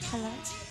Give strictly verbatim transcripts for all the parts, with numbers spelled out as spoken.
Hello.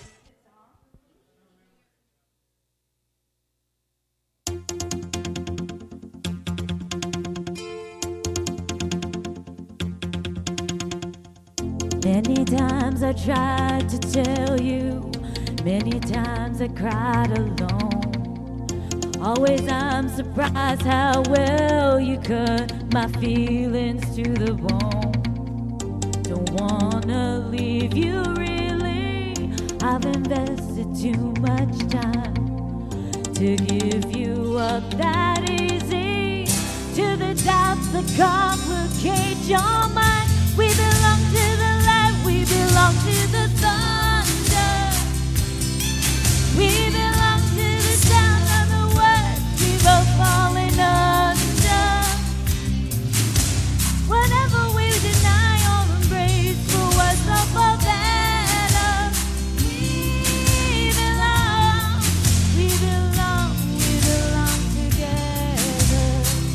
Many times I tried to tell you, many times I cried alone. Always I'm surprised how well you cut my feelings to the bone. Don't wanna leave you really, I've invested too much time to give you up that easy. To the doubts that complicate your mind, we belong to the light, we belong to the thunder. We belong to the sound of the words we both falling under. Whatever we deny or embrace, for worse or for better, we belong, we belong, we belong together.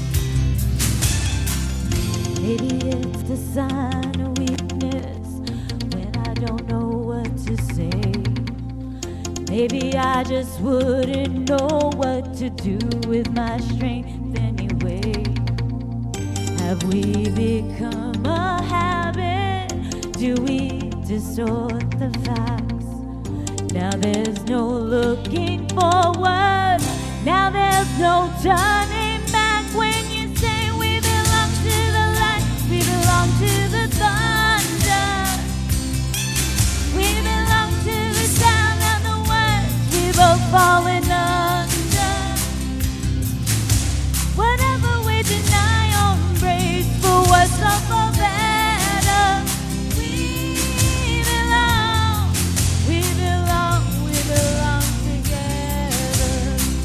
Maybe it's the sign of weakness when I don't know what to say. Maybe I just wouldn't know what to do with my strength anyway. Have we become a habit? Do we distort the facts? Now there's no looking forward, now there's no turning back. When you say we belong to the light, we belong to the thunder. We belong to the sound of the words we both falling under. Whatever we deny or embrace, for worse or for better, we belong, we belong, we belong together.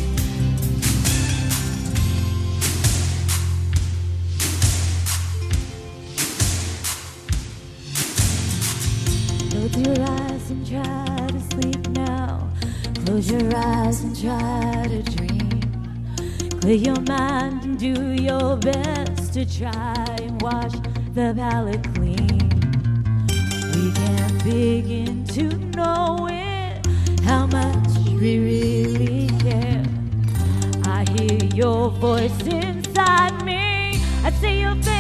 Close your eyes and try to sleep now. Close your eyes and try to dream. Clear your mind and do your best to try and wash the palate clean. We can't begin to know it, how much we really care. I hear your voice inside me, I see your face